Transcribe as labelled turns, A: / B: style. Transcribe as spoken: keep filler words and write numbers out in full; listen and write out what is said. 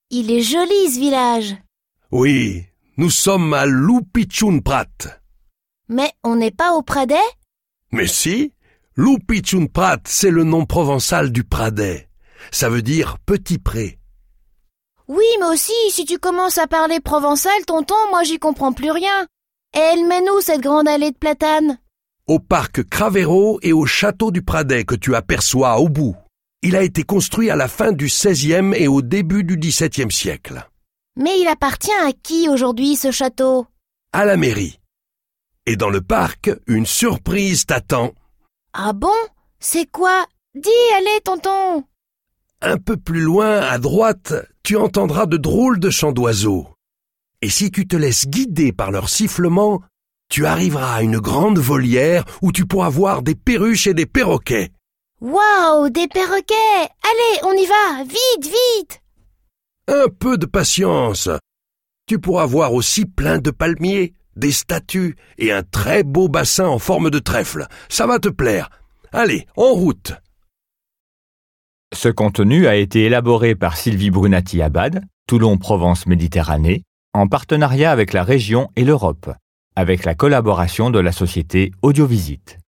A: Il est joli ce village.
B: Oui, nous sommes à Loupitchoun-Prat.
A: Mais on n'est pas au Pradet?
B: Mais si, Loupitchoun-Prat, c'est le nom provençal du Pradet. Ça veut dire petit pré.
A: Oui, mais aussi, si tu commences à parler provençal, tonton, moi j'y comprends plus rien. Et elle mène où cette grande allée de platanes?
B: Au parc Cravero et au château du Pradet que tu aperçois au bout. Il a été construit à la fin du seizième et au début du dix-septième siècle.
A: Mais il appartient à qui aujourd'hui ce château?
B: À la mairie. Et dans le parc, une surprise t'attend.
A: Ah bon? C'est quoi? Dis, allez, tonton!
B: Un peu plus loin, à droite, tu entendras de drôles de chants d'oiseaux. Et si tu te laisses guider par leur sifflement, tu arriveras à une grande volière où tu pourras voir des perruches et des perroquets.
A: Waouh, des perroquets! Allez, on y va! Vite, vite!
B: Un peu de patience. Tu pourras voir aussi plein de palmiers, des statues et un très beau bassin en forme de trèfle. Ça va te plaire. Allez, en route!
C: Ce contenu a été élaboré par Sylvie Brunati-Abad, Toulon-Provence-Méditerranée, en partenariat avec la région et l'Europe, avec la collaboration de la société Audiovisite.